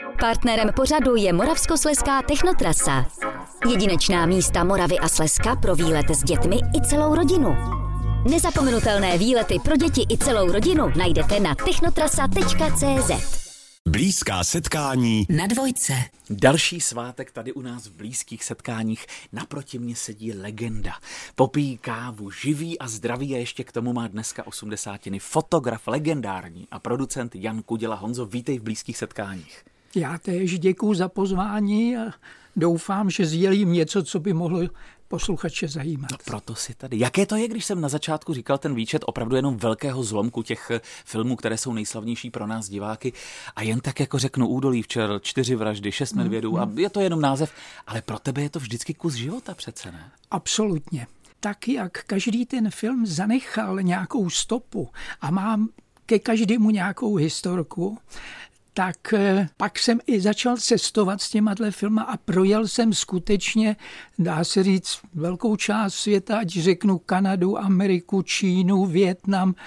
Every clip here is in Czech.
Partnerem pořadu je Moravskoslezská technotrasa. Jedinečná místa Moravy a Slezska pro výlet s dětmi i celou rodinu. Nezapomenutelné výlety pro děti i celou rodinu najdete na technotrasa.cz. Blízká setkání na Dvojce. Další svátek tady u nás v Blízkých setkáních. Naproti mě sedí legenda. Popíjí kávu, živý a zdravý a ještě k tomu má dneska 80. Fotograf legendární a producent Jan Kuděla. Honzo, vítej v Blízkých setkáních. Já též děkuju za pozvání a doufám, že sdělím něco, co by mohlo posluchače zajímat. No proto si tady. Jaké to je, když jsem na začátku říkal ten výčet opravdu jenom velkého zlomku těch filmů, které jsou nejslavnější pro nás diváky a jen tak jako řeknu Údolí včel, 4 vraždy, 6 medvědů a je to jenom název, ale pro tebe je to vždycky kus života přece, ne? Absolutně. Tak, jak každý ten film zanechal nějakou stopu a mám ke každému nějakou historku, tak pak jsem i začal cestovat s těmahle filmy a projel jsem skutečně, dá se říct, velkou část světa, ať řeknu Kanadu, Ameriku, Čínu, Vietnam,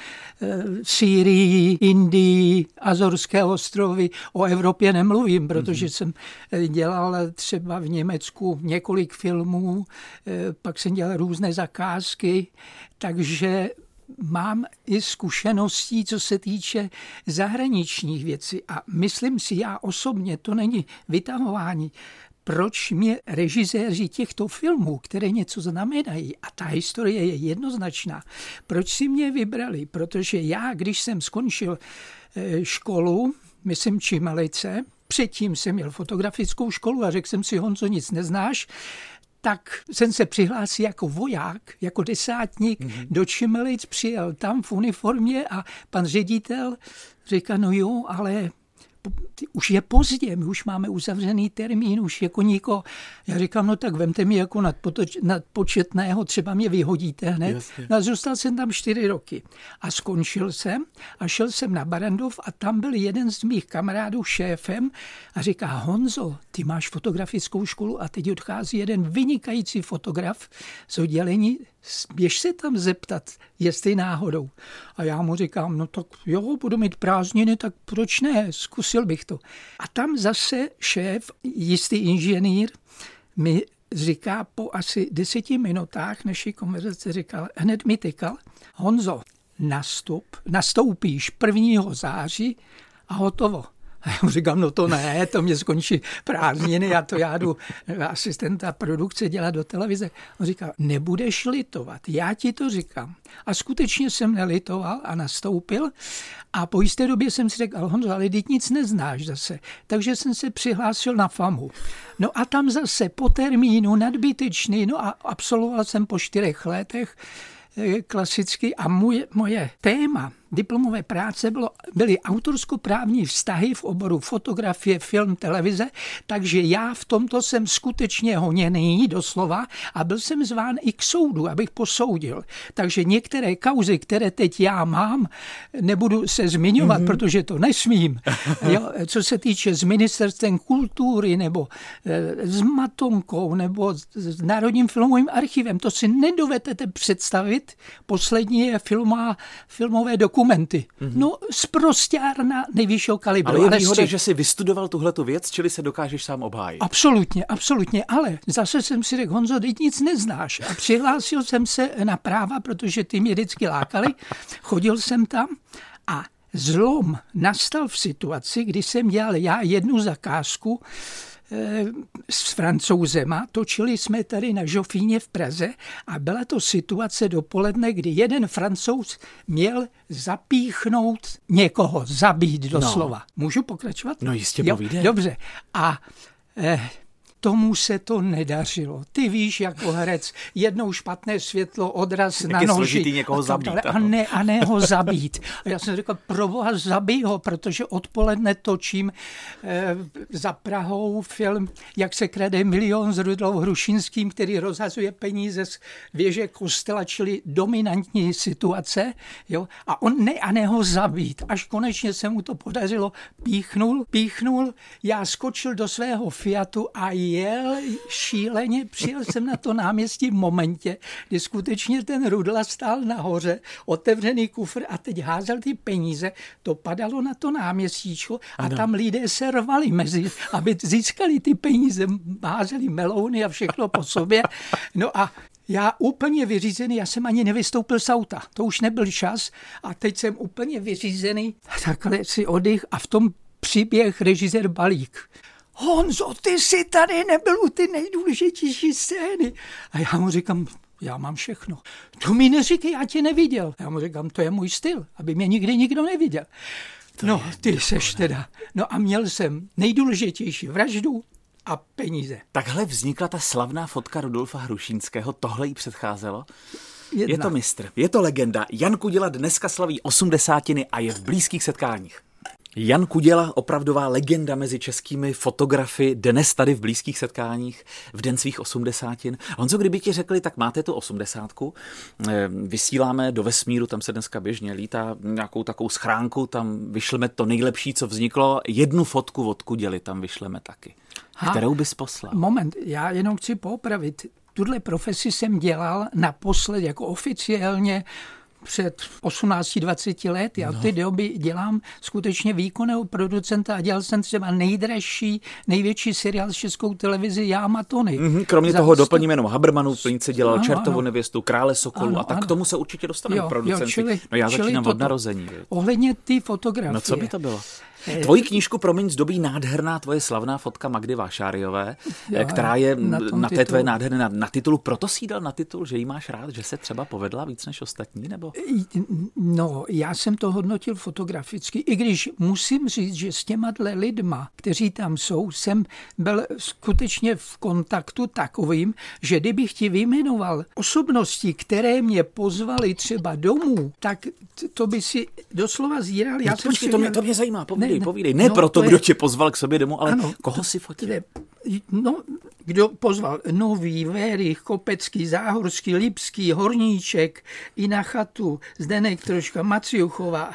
Sýrii, Indii, Azorské ostrovy. O Evropě nemluvím, protože jsem dělal třeba v Německu několik filmů, pak jsem dělal různé zakázky, takže mám i zkušeností, co se týče zahraničních věcí a myslím si já osobně, to není vytahování, proč mě režiséři těchto filmů, které něco znamenají, a ta historie je jednoznačná, proč si mě vybrali? Protože já, když jsem skončil školu, myslím Čimelice, předtím jsem měl fotografickou školu a řekl jsem si, Honzo, nic neznáš, tak jsem se přihlásil jako voják, jako desátník do Čimelic, přijel tam v uniformě a pan ředitel říká, no jo, ale už je pozdě, my už máme uzavřený termín, už jako nikoho. Já říkám, no tak vemte mi jako nadpočetného, třeba mě vyhodíte hned. Jasně. No a zůstal jsem tam 4 roky. A skončil jsem a šel jsem na Barrandov a tam byl jeden z mých kamarádů šéfem a říká, Honzo, ty máš fotografickou školu a teď odchází jeden vynikající fotograf z oddělení, běž se tam zeptat, jestli náhodou. A já mu říkám, no tak jo, budu mít prázdniny, tak proč ne, zkusil bych to. A tam zase šéf, jistý inženýr, mi říká po asi 10 minutách naší konverzace, říkal, hned mi tykal, Honzo, nastoupíš 1. září a hotovo. A já mu říkám, no to ne, to mě skončí prázdniny a to já jdu asistenta produkce dělat do televize. On říká, nebudeš litovat, já ti to říkám. A skutečně jsem nelitoval a nastoupil a po jisté době jsem si řekl, Honzo, ale teď nic neznáš zase. Takže jsem se přihlásil na FAMu. No a tam zase po termínu nadbytečný, no a absolvoval jsem po 4 letech klasicky a moje téma diplomové práce byly autorskoprávní vztahy v oboru fotografie, film, televize, takže já v tomto jsem skutečně honěný doslova a byl jsem zván i k soudu, abych posoudil. Takže některé kauzy, které teď já mám, nebudu se zmiňovat, protože to nesmím. Jo, co se týče s ministerstvem kultury nebo s Matonkou nebo s Národním filmovým archivem, to si nedovedete představit. Poslední je filmové dokumenty. No, sprosťárna nejvyššího kalibru. Ale je výhoda, že jsi vystudoval tuhletu věc, čili se dokážeš sám obhájit. Absolutně, ale zase jsem si řekl, Honzo, teď nic neznáš. A přihlásil jsem se na práva, protože ty mě vždycky lákali. Chodil jsem tam a zlom nastal v situaci, kdy jsem dělal já jednu zakázku s Francouzema, točili jsme tady na Žofíně v Praze a byla to situace dopoledne, kdy jeden Francouz měl zapíchnout někoho, zabít doslova. No. Můžu pokračovat? No jistě, povídej. Dobře. A tomu se to nedařilo. Ty víš, jako herec, jednou špatné světlo, odraz na noži. Někoho zabít. A ne ho zabít. A já jsem řekl, proboha, zabij ho, protože odpoledne točím za Prahou film, jak se krade milion s Rudolf Hrušinským, který rozhazuje peníze z věže kostela, čili dominantní situace. Jo? A on ne ho zabít. Až konečně se mu to podařilo, píchnul, já skočil do svého Fiatu a jel šíleně, přijel jsem na to náměstí v momentě, kdy skutečně ten Rudla stál nahoře, otevřený kufr a teď házel ty peníze, to padalo na to náměstíčko a tam lidé se rvali aby získali ty peníze, házeli melouny a všechno po sobě. No a já úplně vyřízený, já jsem ani nevystoupil z auta, to už nebyl čas a teď jsem úplně vyřízený, takhle si oddych a v tom příběh režisér Balík. Honzo, ty jsi tady nebyl u ty nejdůležitější scény. A já mu říkám, já mám všechno. To mi neříkej, já tě neviděl. Já mu říkám, to je můj styl, aby mě nikdy nikdo neviděl. No, ty seš teda. No a měl jsem nejdůležitější vraždu a peníze. Takhle vznikla ta slavná fotka Rudolfa Hrušínského, tohle jí předcházelo? Jedna. Je to mistr, je to legenda. Jan Kuděla dneska slaví 80 a je v blízkých setkáních. Jan Kuděla, opravdová legenda mezi českými fotografy, dnes tady v blízkých setkáních v den svých 80. Honzo, kdyby ti řekli, tak máte tu 80, vysíláme do vesmíru, tam se dneska běžně lítá nějakou takovou schránku, tam vyšleme to nejlepší, co vzniklo, jednu fotku od Kuděly tam vyšleme taky. Kterou bys poslal? Moment, já jenom chci poopravit. Tuhle profesi jsem dělal naposled jako oficiálně před 18-20 let. Já v té době dělám skutečně výkonného producenta a dělal jsem třeba největší seriál s Českou televizi Já Matony. Kromě toho doplním jenom Habermanu, plnice dělal Čertovu nevěstu, Krále Sokolů a tak k tomu se určitě dostaneme producenty. Já začínám od narození. Ohledně ty fotografie. No co by to bylo? Tvoji knížku, promiň, zdobí nádherná tvoje slavná fotka Magdy Vášáriové, která je na té tvé nádherné na titulu. Proto jsi dal na titul, že jí máš rád, že se třeba povedla víc než ostatní, nebo? No, já jsem to hodnotil fotograficky, i když musím říct, že s těma lidma, kteří tam jsou, jsem byl skutečně v kontaktu takovým, že kdybych ti vyjmenoval osobnosti, které mě pozvali třeba domů, tak to by si doslova zíral. To mě zajímá, povídej. Ne proto, kdo tě pozval k sobě domů, ale koho si fotil? No, kdo pozval? Nový, Vérich, Kopecký, Záhorský, Lipský, Horníček, i na chatu, Zdeněk Troška, Maciuchová,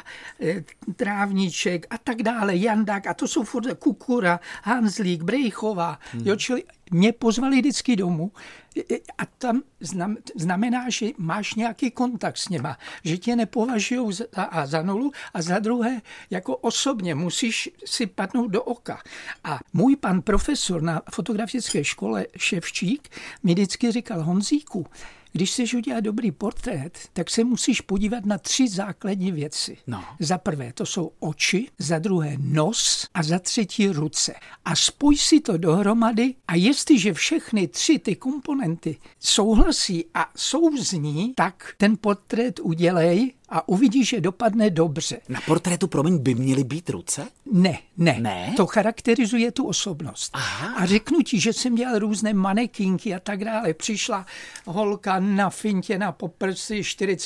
Trávníček a tak dále, Jandák, a to jsou furt Kukura, Hanzlík, Brejchová, čili mě pozvali vždycky domů a tam znamená, že máš nějaký kontakt s něma, že tě nepovažují za nulu a za druhé, jako osobně musíš si padnout do oka. A můj pan profesor na fotografické škole Ševčík mi vždycky říkal, Honzíku, když chceš udělat dobrý portrét, tak se musíš podívat na 3 základní věci. No. Za prvé to jsou oči, za druhé nos a za třetí ruce. A spoj si to dohromady a jestliže všechny 3 ty komponenty souhlasí a souzní, tak ten portrét udělej a uvidíš, že dopadne dobře. Na portrétu, promiň, by měly být ruce? Ne. To charakterizuje tu osobnost. Aha. A řeknu ti, že jsem dělal různé manekinky a tak dále. Přišla holka na fintě, na poprsy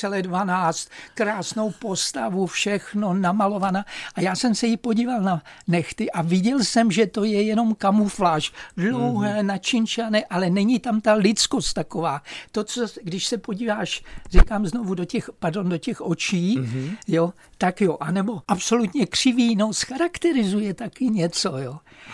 4,12, krásnou postavu, všechno namalovaná. A já jsem se jí podíval na nechty a viděl jsem, že to je jenom kamufláž. Dlouhé, načinčané, ale není tam ta lidskost taková. To, co, když se podíváš, říkám znovu, do těch očí, jo, tak jo, anebo absolutně křivý nos charakterizuje taky něco, jo.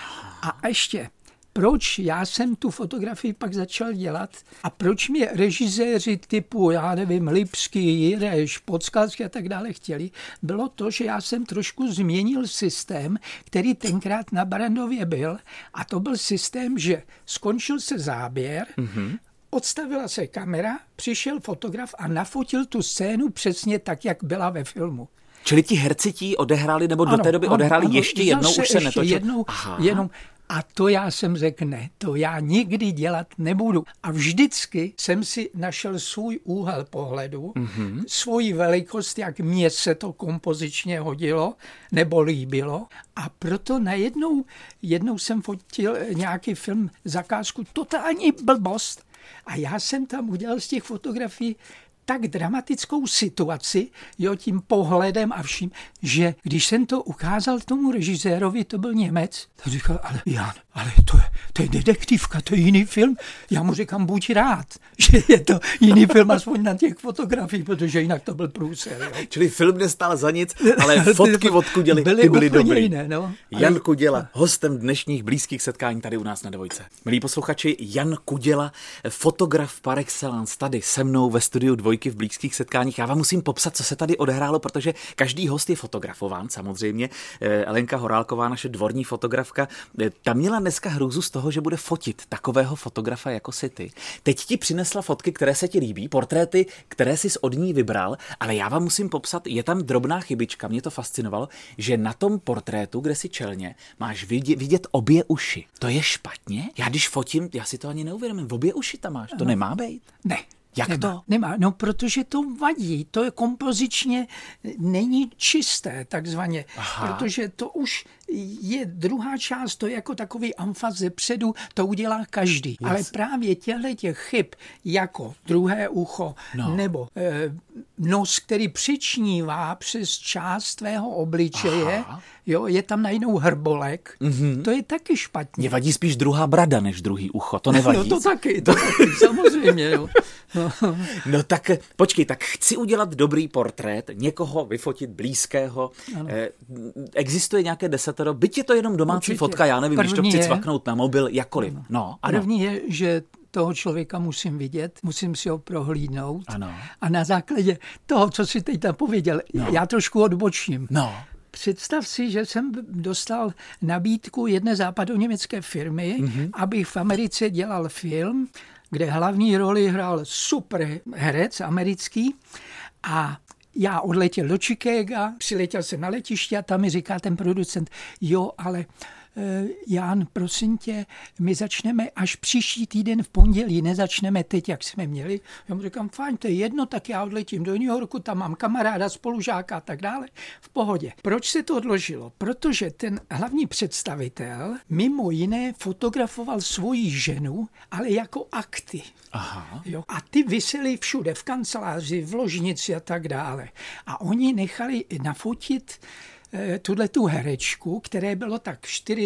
A ještě, proč já jsem tu fotografii pak začal dělat a proč mě režiséři typu, já nevím, Lipský, Jireš, Podskalský a tak dále chtěli, bylo to, že já jsem trošku změnil systém, který tenkrát na Barrandově byl, a to byl systém, že skončil se záběr, odstavila se kamera, přišel fotograf a nafotil tu scénu přesně tak, jak byla ve filmu. Čili ti herci ti odehráli, nebo do té doby odehráli ještě jednou, už se netočil? Jenom. A to já jsem řekl, ne, to já nikdy dělat nebudu. A vždycky jsem si našel svůj úhel pohledu, svoji velikost, jak mně se to kompozičně hodilo nebo líbilo. A proto jednou jsem fotil nějaký film, zakázku, totální blbost. A já jsem tam udělal z těch fotografií tak dramatickou situaci, jo, tím pohledem a vším, že když jsem to ukázal tomu režisérovi, to byl Němec, tak říkal, ale Jan, ale to je detektivka, to je jiný film. Já mu říkám, buď rád, že je to jiný film, aspoň na těch fotografiích, protože jinak to byl průser. Jo. Čili film nestál za nic, ale fotky od Kuděly byly dobrý. Jiné, no. Jan Kuděla, hostem dnešních blízkých setkání tady u nás na Dvojce. Milí posluchači, Jan Kuděla, fotograf par excellence, tady se mnou ve studiu Dvojky v blízkých setkáních. Já vám musím popsat, co se tady odehrálo, protože každý host je fotografován, samozřejmě. Elenka Horálková, naše dvorní fotografka, ta měla dneska hrůzu z toho, že bude fotit takového fotografa jako si ty. Teď ti přinesla fotky, které se ti líbí, portréty, které jsi od ní vybral, ale já vám musím popsat, je tam drobná chybička, mě to fascinovalo, že na tom portrétu, kde si čelně, máš vidět obě uši. To je špatně? Já když fotím, já si to ani neuvědomím, obě uši tam máš, to nemá být? Ne. Jak nemá, to? Nemá, no protože to vadí, to je kompozičně není čisté takzvaně, protože to už je druhá část, to je jako takový amfas ze předu, to udělá každý. Yes. Ale právě těch chyb, jako druhé ucho, nebo nos, který přičnívá přes část tvého obličeje, jo, je tam najednou hrbolek, to je taky špatně. Mně vadí spíš druhá brada než druhý ucho, to nevadí. No to taky, samozřejmě. Jo. No tak počkej, tak chci udělat dobrý portrét, někoho vyfotit blízkého. Existuje nějaké desatero, byť je to jenom domácí určitě. Fotka, já nevím, když to chci cvaknout na mobil, jakkoliv. No, ano. První je, že toho člověka musím vidět, musím si ho prohlídnout. Ano. A na základě toho, co si teď napověděl, já trošku odbočím. No. Představ si, že jsem dostal nabídku jedné západoněmecké firmy, abych v Americe dělal film, kde hlavní roli hrál super herec americký a já odletěl do Chicaga, přiletěl jsem na letiště a tam mi říká ten producent, jo, ale Jan, prosím tě, my začneme až příští týden v pondělí, nezačneme teď, jak jsme měli. Já mu říkám, fajn, to je jedno, tak já odletím do New Yorku, tam mám kamaráda, spolužáka a tak dále, v pohodě. Proč se to odložilo? Protože ten hlavní představitel mimo jiné fotografoval svoji ženu, ale jako akty. Aha. Jo? A ty visely všude, v kanceláři, v ložnici a tak dále. A oni nechali nafotit tu herečku, které bylo tak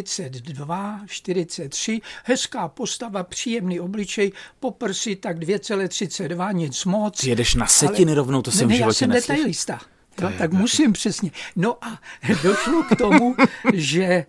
42, 43, hezká postava, příjemný obličej, poprsy tak 2,32, nic moc. Ty jedeš na setiny rovnou, to jsem v životě neslyšel. Já jsem detailista. No, tak musím přesně. No a došlo k tomu, že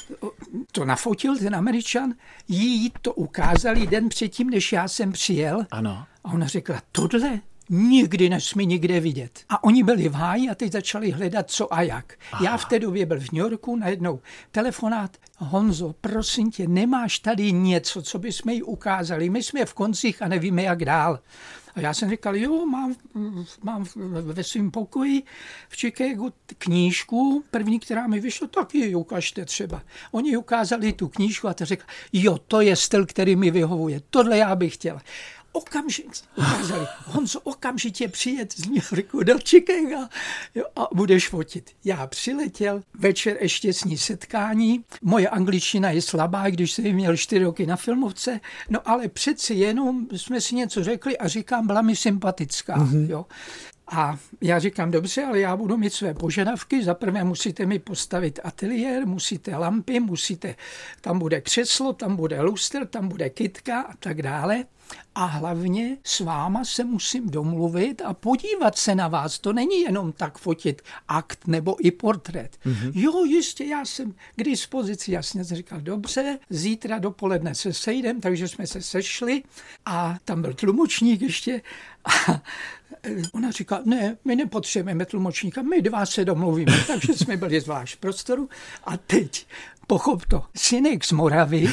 to nafotil ten Američan, jí to ukázali den předtím, než já jsem přijel. Ano. A ona řekla, tohle nikdy nesmí nikde vidět. A oni byli v háji a teď začali hledat co a jak. Aha. Já v té době byl v New Yorku, najednou telefonát. Honzo, prosím tě, nemáš tady něco, co bychom jí ukázali? My jsme v koncích a nevíme, jak dál. A já jsem říkal, jo, mám ve svém pokoji v Chicagu knížku, první, která mi vyšla, tak ji ukažte třeba. Oni ukázali tu knížku a ta řekla, jo, to je styl, který mi vyhovuje, tohle já bych chtěla. Okamžitě ukázali, Honzo, okamžitě přijet z New Yorku do Chicaga, jo, a budeš fotit. Já přiletěl, večer ještě s ní setkání, moje angličtina je slabá, když jsem měl 4 roky na filmovce, no ale přeci jenom jsme si něco řekli a říkám, byla mi sympatická, jo. A já říkám, dobře, ale já budu mít své požadavky. Za prvé musíte mi postavit ateliér, musíte lampy, tam bude křeslo, tam bude lustr, tam bude kytka a tak dále. A hlavně s váma se musím domluvit a podívat se na vás. To není jenom tak fotit akt nebo i portrét. Jo, jistě, já jsem k dispozici. Jasně jsem říkal, dobře, zítra dopoledne se sejdem, takže jsme se sešli a tam byl tlumočník ještě a ona říká, ne, my nepotřebujeme tlumočníka, my dva se domluvíme, takže jsme byli zvlášť v prostoru a teď, pochop to, synek z Moravy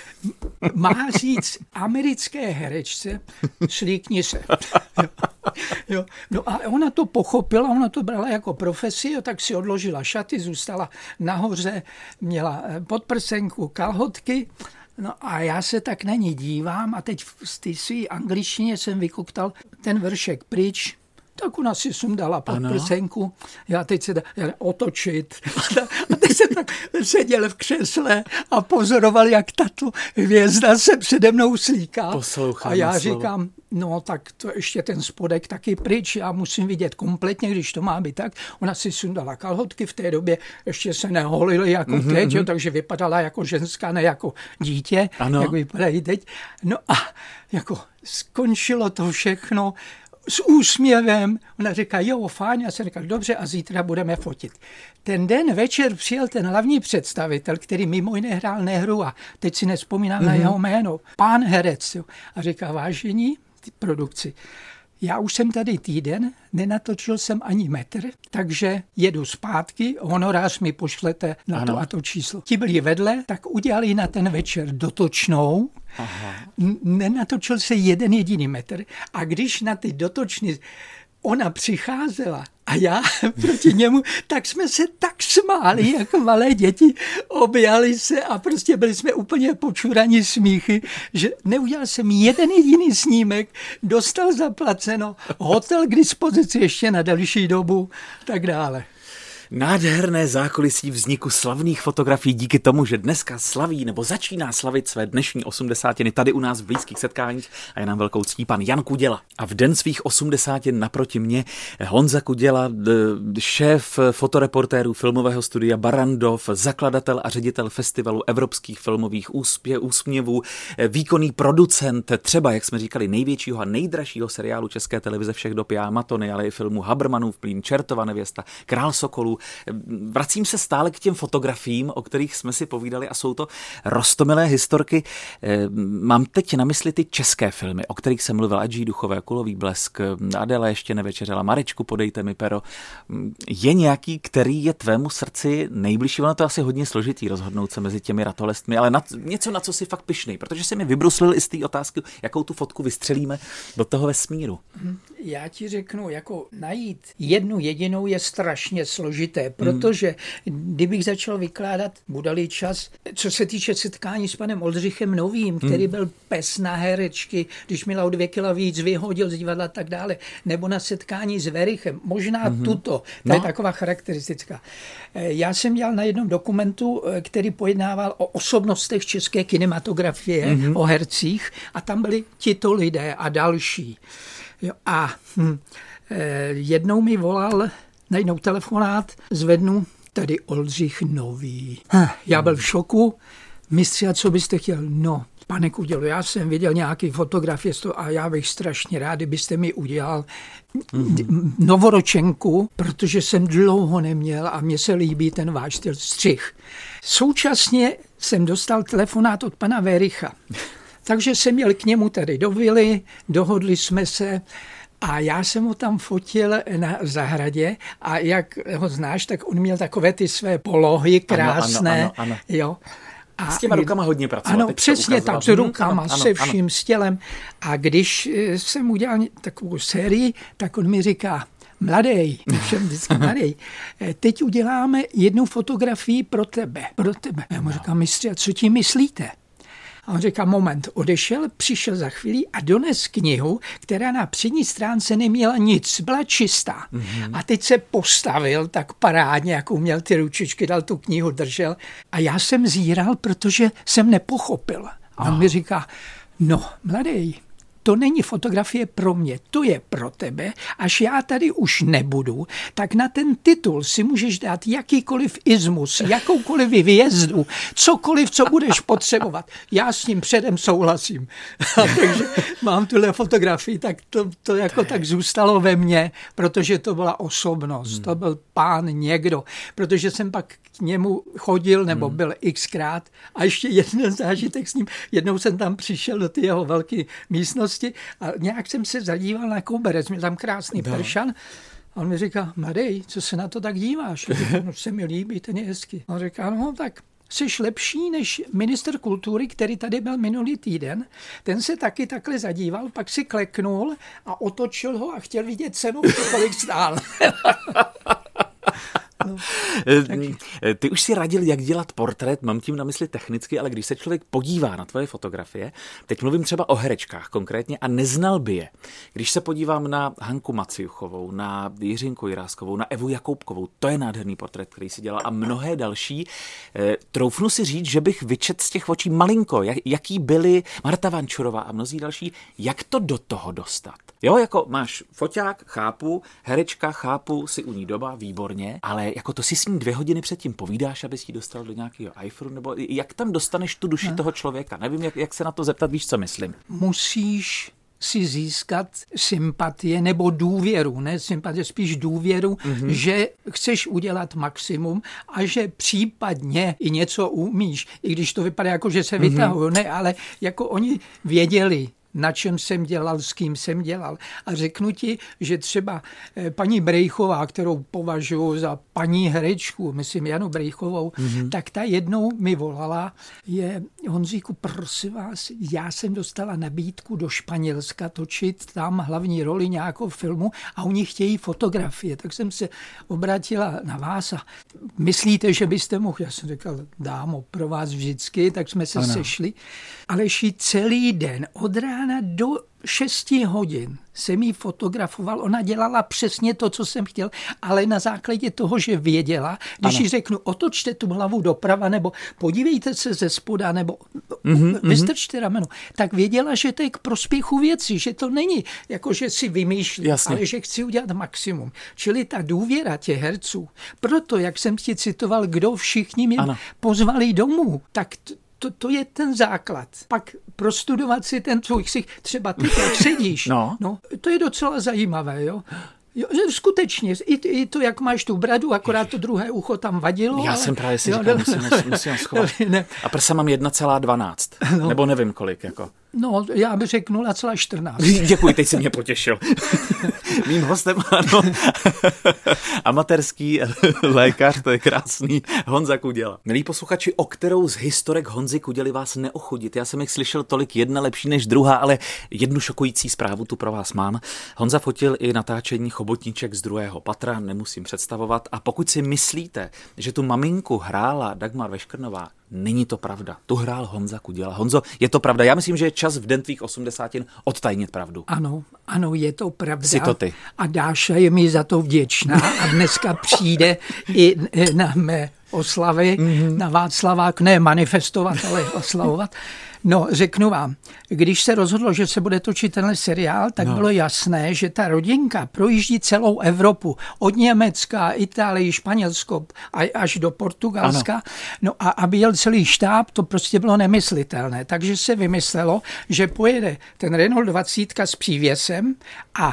má říct americké herečce, slíkni se. Jo. No a ona to pochopila, ona to brala jako profesi, tak si odložila šaty, zůstala nahoře, měla podprsenku, kalhotky, no a já se tak na ní dívám a teď v té své angličtině jsem vykoktal ten veršek pryč, tak ona si sundala podprsenku, já teď se otočit. A teď jsem tak seděl v křesle a pozoroval, jak tato hvězda se přede mnou slíká. Poslouchám a já říkám, no tak to ještě ten spodek taky pryč, já musím vidět kompletně, když to má být tak. Ona si sundala kalhotky, v té době ještě se neholily jako teď, jo, takže vypadala jako ženská, ne jako dítě, jak vypadají teď. No a jako skončilo to všechno s úsměvem. Ona říká, jo, fajn, já jsem říkal, dobře, a zítra budeme fotit. Ten den večer přijel ten hlavní představitel, který mimo jiné hrál Nehru a teď si nespomínám na jeho jméno, pán herec, jo, a říká, vážení, produkci, já už jsem tady týden, nenatočil jsem ani metr, takže jedu zpátky, honorář mi pošlete na to a to číslo. Ti byli vedle, tak udělali na ten večer dotočnou, nenatočil se jeden jediný metr a když na ty dotočny ona přicházela a já proti němu, tak jsme se tak smáli, jako malé děti, objali se a prostě byli jsme úplně počuraní smíchy, že neudělal jsem jeden jediný snímek, dostal zaplaceno, hotel k dispozici ještě na delší dobu, tak dále. Nádherné zákulisí vzniku slavných fotografií díky tomu, že dneska slaví nebo začíná slavit své dnešní 80. tady u nás v blízkých setkáních a je nám velkou ctí pan Jan Kuděla. A v den svých 80 naproti mě Honza Kuděla, šéf fotoreportérů filmového studia Barrandov, zakladatel a ředitel festivalu evropských filmových úsměvů, výkonný producent třeba, jak jsme říkali, největšího a nejdražšího seriálu České televize všech dob Jáma Tony, ale i filmu Habermanův plín, Čertova nevěsta, Král sokolů. Vracím se stále k těm fotografiím, o kterých jsme si povídali a jsou to roztomilé historky. Mám teď na mysli ty české filmy, o kterých jsem mluvil, Adží Duchové, Kulový blesk, Adéla ještě nevečeřela, Marečku, podejte mi pero. Je nějaký, který je tvému srdci nejbližší? Ono to asi hodně složitý rozhodnout se mezi těmi ratolestmi, ale něco, na co si fakt pyšnej, protože si mi vybruslil i z té otázky, jakou tu fotku vystřelíme do toho vesmíru. Já ti řeknu, jako najít jednu jedinou je strašně složité, protože kdybych začal vykládat, bude-li čas, co se týče setkání s panem Oldřichem Novým, který byl pes na herečky, když měla o 2 kila víc, vyhodil z divadla a tak dále, nebo na setkání s Verichem, možná tuto, to je taková charakteristická. Já jsem dělal na jednom dokumentu, který pojednával o osobnostech české kinematografie, o hercích a tam byli tito lidé a další. Jo, a jednou mi volal najednou telefonát, zvednu, tady Oldřich Nový. Já byl v šoku, mistři, a co byste chtěl? No, pane Kudělo, já jsem viděl nějaký fotografie z toho a já bych strašně rád, kdybyste mi udělal novoročenku, protože jsem dlouho neměl a mně se líbí ten váš styl střih. Současně jsem dostal telefonát od pana Vericha. Takže jsem jel k němu tady do vily, dohodli jsme se a já jsem ho tam fotil na zahradě a jak ho znáš, tak on měl takové ty své polohy krásné. Ano. Jo. A s těma rukama hodně pracoval. Ano, přesně tak, s rukama, se vším, s tělem. A když jsem udělal takovou sérii, tak on mi říká, mladej, teď uděláme jednu fotografii pro tebe. Já mu říkám, mistře, a co tím myslíte? A on říká, moment, odešel, přišel za chvíli a dones knihu, která na přední stránce neměla nic, byla čistá. A teď se postavil tak parádně, jak uměl ty ručičky, dal tu knihu, držel. A já jsem zíral, protože jsem nepochopil. A on mi říká, no, mladej, to není fotografie pro mě, to je pro tebe. Až já tady už nebudu, tak na ten titul si můžeš dát jakýkoliv izmus, jakoukoliv výjezdu, cokoliv, co budeš potřebovat. Já s ním předem souhlasím. Takže mám tuhle fotografii, tak to jako tak zůstalo ve mně, protože to byla osobnost, to byl pán někdo, protože jsem pak k němu chodil, nebo byl xkrát a ještě jeden zážitek s ním. Jednou jsem tam přišel do té jeho velké místnosti a nějak jsem se zadíval na koberec, měl tam krásný pršan a on mi říká, mladej, co se na to tak díváš? No, se mi líbí, ten je hezky. A on říká, no tak jsi lepší než ministr kultury, který tady byl minulý týden. Ten se taky takhle zadíval, pak si kleknul a otočil ho a chtěl vidět cenu, kolik stál. Ty už si radil, jak dělat portrét, mám tím na mysli technicky, ale když se člověk podívá na tvoje fotografie, teď mluvím třeba o herečkách konkrétně a neznal by je. Když se podívám na Hanku Maciuchovou, na Jiřinku Jiráskovou, na Evu Jakoubkovou, to je nádherný portrét, který si dělal, a mnohé další. Troufnu si říct, že bych vyčet z těch očí malinko, jaký byly Marta Vančurová a mnozí další, jak to do toho dostat. Jo, jako máš foťák, chápu, herečka, chápu, si u ní doba, výborně, ale jako to si s ní 2 hodiny předtím povídáš, abys ji dostal do nějakého iPhonu, nebo jak tam dostaneš tu duši toho člověka? Nevím, jak se na to zeptat, víš, co myslím. Musíš si získat sympatie nebo důvěru, ne sympatie, spíš důvěru, že chceš udělat maximum a že případně i něco umíš, i když to vypadá jako, že se vytahují, ne, ale jako oni věděli, na čem jsem dělal, s kým jsem dělal. A řeknu ti, že třeba paní Brejchová, kterou považuji za paní herečku, myslím Janu Brejchovou, tak ta jednou mi volala, Honzíku, prosím vás, já jsem dostala nabídku do Španělska točit tam hlavní roli nějakou filmu a oni chtějí fotografie. Tak jsem se obrátila na vás a myslíte, že byste mohl? Já jsem říkal, dámo, pro vás vždycky, tak jsme se sešli. Aleši, celý den od rána do 6 hodin jsem jí fotografoval, ona dělala přesně to, co jsem chtěl, ale na základě toho, že věděla, když jí řeknu, otočte tu hlavu doprava, nebo podívejte se ze spoda, nebo vystrčte rameno, tak věděla, že to je k prospěchu věci, že to není jako, že si vymýšlí, ale že chci udělat maximum. Čili ta důvěra těch herců, proto, jak jsem ti citoval, kdo všichni mě pozvali domů, tak to je ten základ. Pak prostudovat si ten tvůj ksich, třeba ty jak sedíš. No, to je docela zajímavé, jo. Skutečně, i to, jak máš tu bradu, akorát to druhé ucho tam vadilo. Já jsem právě si říkal, musím schovat. A prsa mám 1,12. Nebo nevím kolik, jako. No, já bych řekl 0,14. Děkuji, teď jsi mě potěšil. Mým hostem, ano, amatérský lékař, to je krásný, Honza Kuděla. Milí posluchači, o kterou z historek Honzy Kuděly vás neochudit? Já jsem jich slyšel tolik, jedna lepší než druhá, ale jednu šokující zprávu tu pro vás mám. Honza fotil i natáčení Chobotniček z 2. patra, nemusím představovat. A pokud si myslíte, že tu maminku hrála Dagmar Veškrnová, není to pravda. Tu hrál Honza Kuděla. Honzo, je to pravda? Já myslím, že je čas v den tvých 80 odtajnit pravdu. Ano, je to pravda. Jsi to ty. A Dáša je mi za to vděčná a dneska přijde i na mé oslavy, na Václavák, ne manifestovat, ale oslavovat. No, řeknu vám, když se rozhodlo, že se bude točit tenhle seriál, tak bylo jasné, že ta rodinka projíždí celou Evropu. Od Německa, Itálii, Španělsko až do Portugalska. No a aby jel celý štáb, to prostě bylo nemyslitelné. Takže se vymyslelo, že pojede ten Renault 20 s přívěsem a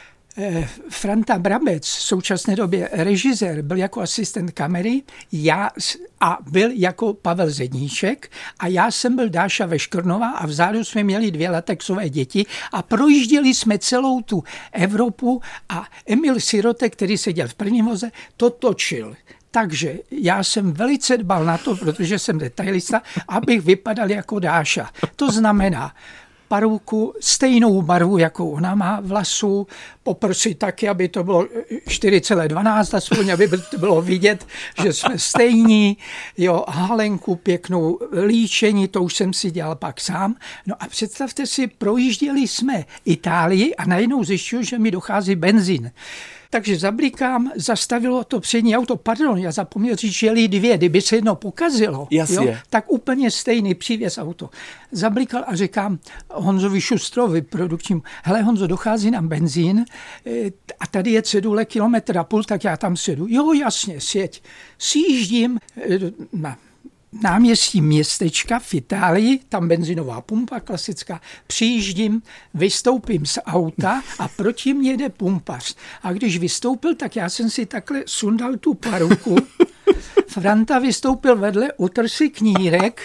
Franta Brabec, v současné době režisér, byl jako asistent kamery, a byl jako Pavel Zedníček a já jsem byl Dáša Veškrnová a vzadu jsme měli 2 latexové děti a projížděli jsme celou tu Evropu a Emil Sirotek, který seděl v prvním voze, to točil. Takže já jsem velice dbal na to, protože jsem detailista, abych vypadal jako Dáša. To znamená, paruku, stejnou barvu, jakou ona má vlasů, poprsy taky, aby to bylo 4,12, aspoň, aby to bylo vidět, že jsme stejní, jo, halenku pěknou, líčení, to už jsem si dělal pak sám. No a představte si, projížděli jsme Itálii a najednou zjišťuji, že mi dochází benzín. Takže zablikám, zastavilo to přední auto, pardon, já zapomněl říct, že jeli 2, kdyby se jedno pokazilo, jo, tak úplně stejný přívěs auto. Zablikal a říkám Honzovi Šustrovi, produkčnímu, hele Honzo, dochází nám benzín a tady je cedule 1,5 kilometru, tak já tam sedu. Jo, jasně, sjeď. Sjíždím na náměstí městečka v Itálii, tam benzinová pumpa klasická, přijíždím, vystoupím z auta a proti mě jde pumpař. A když vystoupil, tak já jsem si takhle sundal tu paruku, Franta vystoupil vedle, utrhl si knírek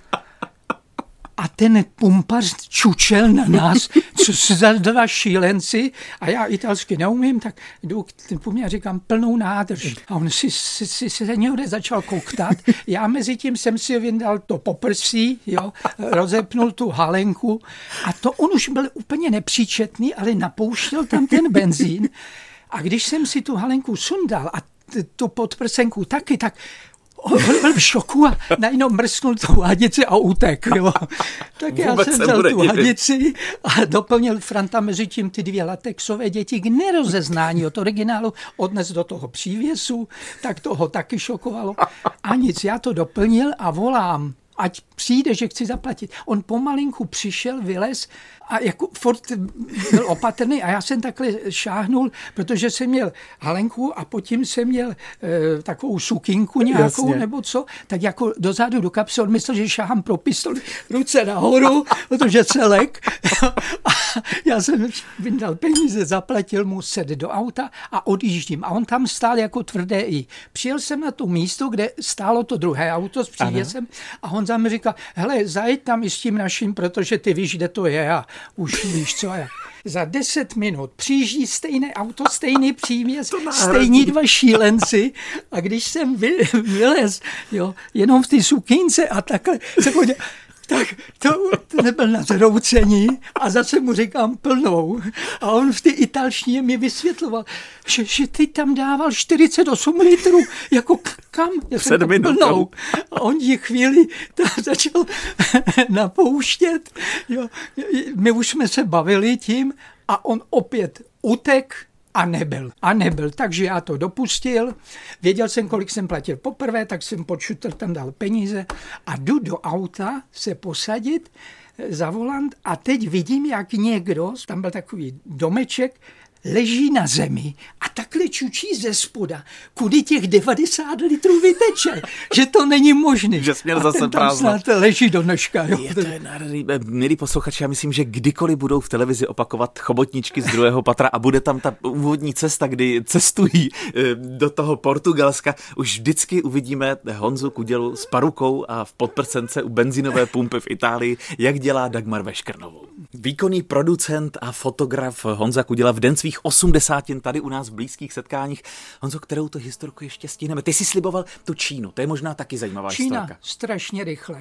a ten pumpař čučel na nás, co se za 2 šílenci a já italsky neumím, tak jdu k tomu a říkám plnou nádrž. A on si se někde začal koktat. Já mezi tím jsem si vyndal to poprsí, jo, rozepnul tu halenku a to on už byl úplně nepříčetný, ale napouštěl tam ten benzín. A když jsem si tu halenku sundal a tu podprsenku taky, tak byl v šoku a najednou mrsknul tu hadici a utek. Jo. Tak já jsem vzal tu hadici a doplnil Franta mezi tím ty 2 latexové děti k nerozeznání od originálu, odnes do toho přívěsu, tak toho taky šokovalo. A nic, já to doplnil a volám, ať přijde, že chci zaplatit. On pomalinku přišel, vylez a jako furt byl opatrný a já jsem takhle šáhnul, protože jsem měl halenku a potom jsem měl takovou sukinku nějakou nebo co, tak jako dozadu do kapsy, on myslel, že šáhám pro pistoli, ruce nahoru, protože se lek. A já jsem vyndal peníze, zaplatil mu, sedl do auta a odjíždím. A on tam stál jako tvrdé i. Přijel jsem na to místo, kde stálo to druhé auto s přívěsem a Honza mi říkal, hele, zajeď tam i s tím naším, protože ty víš, kde to je a už víš, co je. Za 10 minut přijíždí stejné auto, stejný přívěs, stejní 2 šílenci a když jsem vylez, jo, jenom v té sukínce a takhle se podíval, tak to nebyl na zroucení a zase mu říkám plnou. A on v té italštině mi vysvětloval, že ty tam dával 48 litrů, jako kam? Já jsem to plnou. A on ji chvíli začal napouštět. Jo. My už jsme se bavili tím a on opět utek. A nebyl. Takže já to dopustil. Věděl jsem, kolik jsem platil poprvé, tak jsem pod šutr tam dal peníze a jdu do auta se posadit za volant a teď vidím, jak někdo, tam byl takový domeček, leží na zemi a takhle čučí ze spoda, kudy těch 90 litrů vyteče, že to není možné. Že směl zase prázdno. Leží do dneška. Jo. Je to nádherný. Milí posluchači, já myslím, že kdykoliv budou v televizi opakovat Chobotničky z 2. patra a bude tam ta úvodní cesta, kdy cestují do toho Portugalska, už vždycky uvidíme Honzu Kudělu s parukou a v podprsence u benzinové pumpy v Itálii, jak dělá Dagmar Veškrnovou. Výkonný producent a fotograf Honza Kuděla v den svých 80 tady u nás v blízkých setkáních. Honzo, kterou to historku ještě stihneme? Ty jsi sliboval tu Čínu, to je možná taky zajímavá historka. Čína, strašně rychle.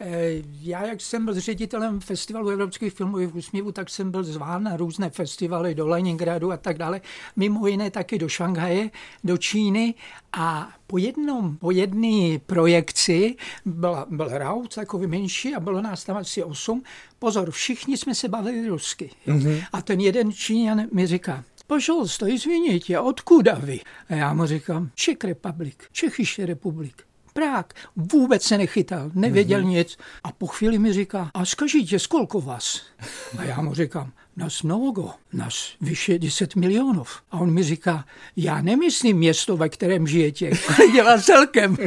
Já, jak jsem byl ředitelem festivalu evropských filmových úsměvů, tak jsem byl zván na různé festivaly do Leningradu a tak dále. Mimo jiné taky do Šanghaje, do Číny a po jedné projekci byl raut takový menší a bylo nás tam asi 8. Pozor, všichni jsme se bavili rusky. Mm-hmm. A ten jeden Číňan mi říká, pожалуйста, извините, odkud vy? A já mu říkám, Czech Republic, Čechyše republik. Prák, vůbec se nechytal, nevěděl nic. A po chvíli mi říká, a skažíte, skolko vás? A já mu říkám, nás mnoho, nás vyše 10 milionů. A on mi říká, já nemyslím město, ve kterém žijete, ale dělá celkem.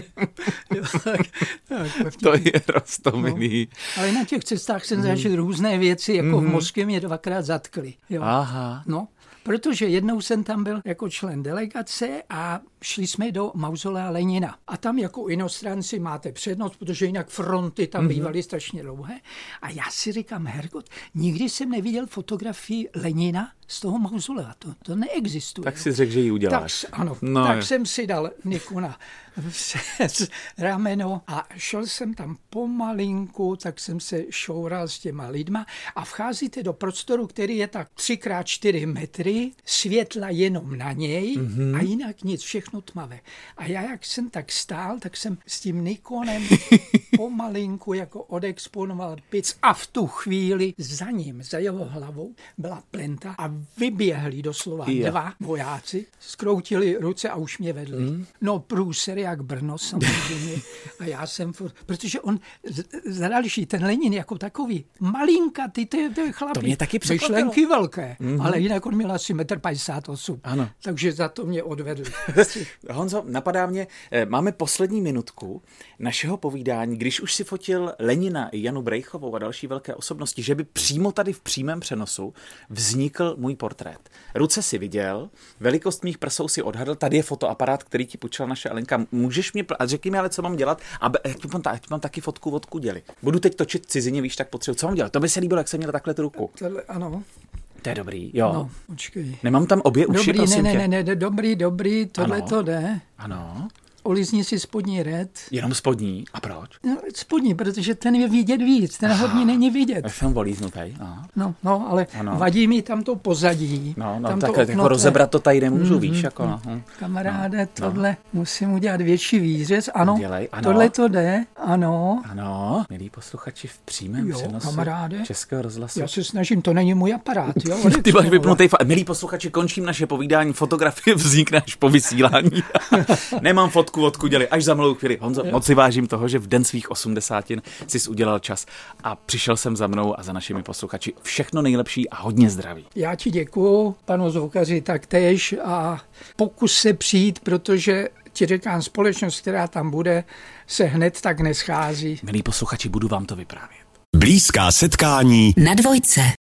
To je roztomilý. No, ale na těch cestách jsem zažil různé věci, jako v Moskvě mě 2krát zatkli. Jo. Aha. No, protože jednou jsem tam byl jako člen delegace a šli jsme do mauzolea Lenina. A tam jako inostranci máte přednost, protože jinak fronty tam bývaly strašně dlouhé. A já si říkám, hergot, nikdy jsem neviděl fotografii Lenina z toho mauzolea. To neexistuje. Tak si řekl, že ji uděláš. Tak jsem si dal Nikona rameno a šel jsem tam pomalinku, tak jsem se šoural s těma lidma a vcházíte do prostoru, který je tak 3x4 metry, světla jenom na něj a jinak nic, všechno tmavé. A já, jak jsem tak stál, tak jsem s tím Nikonem pomalinku jako odexponoval pic a v tu chvíli za ním, za jeho hlavou byla plenta a vyběhli doslova 2 vojáci, skroutili ruce a už mě vedli. No průser jak Brno samozřejmě. A já jsem, protože on za další, ten Lenin jako takový malinkatý, to je chlapík. To mě taky překvapilo. Myšlenky velké, ale jinak on měl asi 1,58 m. Ano. Takže za to mě odvedli. Honzo, napadá mě, máme poslední minutku našeho povídání, když už si fotil Lenina i Janu Brejchovou a další velké osobnosti, že by přímo tady v přímém přenosu vznikl můj portrét. Ruce si viděl, velikost mých prsou si odhadl, tady je fotoaparát, který ti půjčila naše Alenka. Můžeš mě, a řekni mi ale, co mám dělat, ať mám taky fotku od Kuděly. Budu teď točit cizině, víš, tak potřebuji. Co mám dělat? To by se líbilo, jak jsem měl takhle tu ruku. Tohle, ano. To je dobrý, jo. No, počkej. Nemám tam obě uši, prosím tě. Ne, dobrý, tohle to jde. Ano. Olizni si spodní red. Jenom spodní? A proč? No, spodní, protože ten je vidět víc, ten hodně není vidět. Já jsem olíznutej. No, ale vadí mi tam to pozadí. No, tak jako rozebrat to tady nemůžu, víš, jako no. Kamaráde, tohle musím udělat větší výřez. Ano, Dělej, ano. Tohle to jde, ano. Ano, milí posluchači, v přímém přenosu kamaráde, Českého rozhlasu. Já se snažím, to není můj aparát. Jo? Ty máš vypnutej. Milí posluchači, končím naše povídání, fotografie vznikne až po vysílání. Nemám fotku, odkud děli, až za malou chvíli. Honzo, moc si vážím toho, že v den svých 80 jsi udělal čas a přišel jsem za mnou a za našimi posluchači. Všechno nejlepší a hodně zdraví. Já ti děkuju, panu zvukaři, taktéž a pokus se přijít, protože ti říkám, společnost, která tam bude, se hned tak neschází. Milí posluchači, budu vám to vyprávět. Blízká setkání na Dvojce.